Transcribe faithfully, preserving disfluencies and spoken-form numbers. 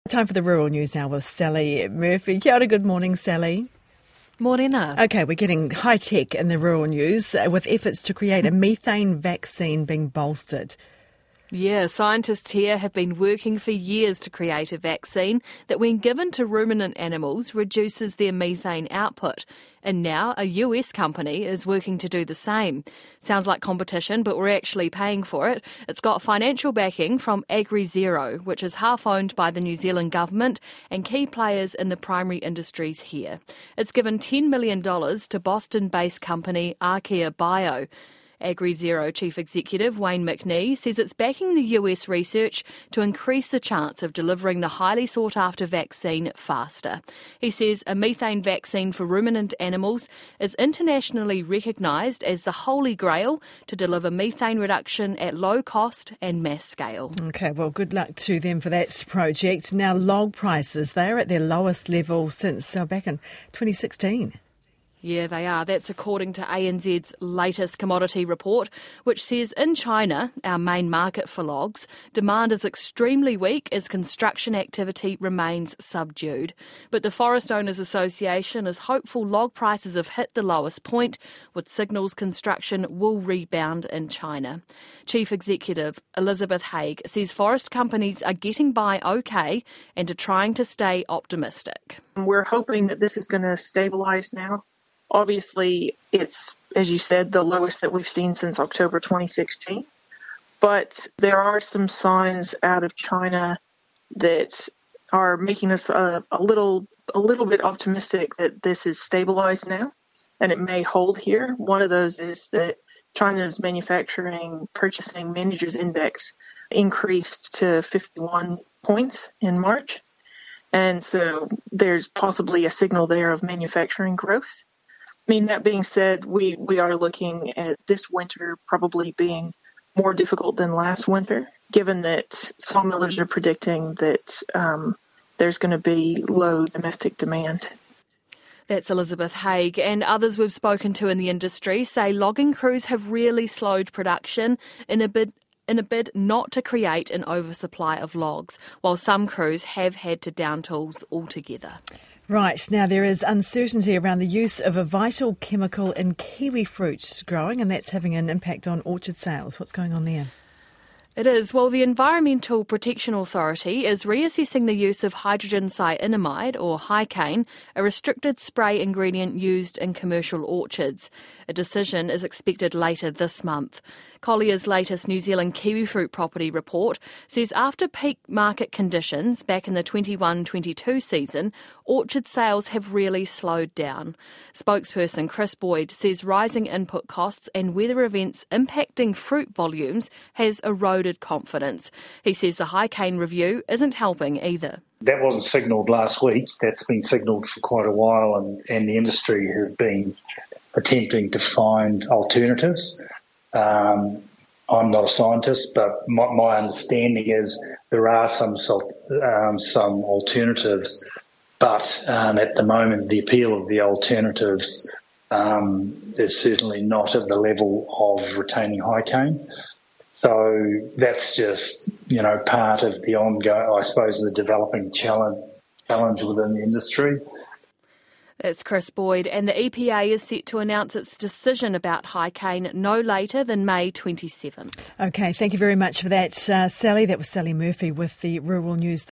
Time for the rural news now with Sally Murphy. Kia ora, good morning, Sally. Morena. Okay, we're getting high tech in the rural news uh, with efforts to create a methane vaccine being bolstered. Yeah, scientists here have been working for years to create a vaccine that, when given to ruminant animals, reduces their methane output. And now a U S company is working to do the same. Sounds like competition, but we're actually paying for it. It's got financial backing from AgriZero, which is half owned by the New Zealand government and key players in the primary industries here. It's given ten million dollars to Boston-based company Archaea Bio. AgriZero Chief Executive Wayne McNee says it's backing the U S research to increase the chance of delivering the highly sought-after vaccine faster. He says a methane vaccine for ruminant animals is internationally recognised as the holy grail to deliver methane reduction at low cost and mass scale. Okay, well, good luck to them for that project. Now, log prices, they're at their lowest level since uh, back in twenty sixteen. Yeah, they are. That's according to A N Z's latest commodity report, which says in China, our main market for logs, demand is extremely weak as construction activity remains subdued. But the Forest Owners Association is hopeful log prices have hit the lowest point, with signals construction will rebound in China. Chief Executive Elizabeth Haig says forest companies are getting by okay and are trying to stay optimistic. We're hoping that this is going to stabilise now. Obviously, it's, as you said, the lowest that we've seen since October twenty sixteen. But there are some signs out of China that are making us a, a little a little bit optimistic that this is stabilized now and it may hold here. One of those is that China's Manufacturing Purchasing Managers Index increased to fifty-one points in March. And so there's possibly a signal there of manufacturing growth. I mean, that being said, we, we are looking at this winter probably being more difficult than last winter, given that sawmillers are predicting that um, there's going to be low domestic demand. That's Elizabeth Haig, and others we've spoken to in the industry say logging crews have really slowed production in a bid in a bid not to create an oversupply of logs, while some crews have had to down tools altogether. Right, now there is uncertainty around the use of a vital chemical in kiwi fruit growing, and that's having an impact on orchard sales. What's going on there? It is. Well, the Environmental Protection Authority is reassessing the use of hydrogen cyanamide, or Hycane, a restricted spray ingredient used in commercial orchards. A decision is expected later this month. Collier's latest New Zealand kiwifruit property report says after peak market conditions back in the twenty-one twenty-two season, orchard sales have really slowed down. Spokesperson Chris Boyd says rising input costs and weather events impacting fruit volumes has eroded confidence. He says the Hycane review isn't helping either. That wasn't signalled last week. That's been signalled for quite a while, and, and the industry has been attempting to find alternatives. Um, I'm not a scientist, but my, my understanding is there are some um, some alternatives, but um, at the moment the appeal of the alternatives um, is certainly not at the level of retaining Hycane. So that's just, you know, part of the ongoing, I suppose, the developing challenge challenge within the industry. That's Chris Boyd, and the E P A is set to announce its decision about Hycane no later than May twenty-seventh. Okay, thank you very much for that, uh, Sally. That was Sally Murphy with the Rural News.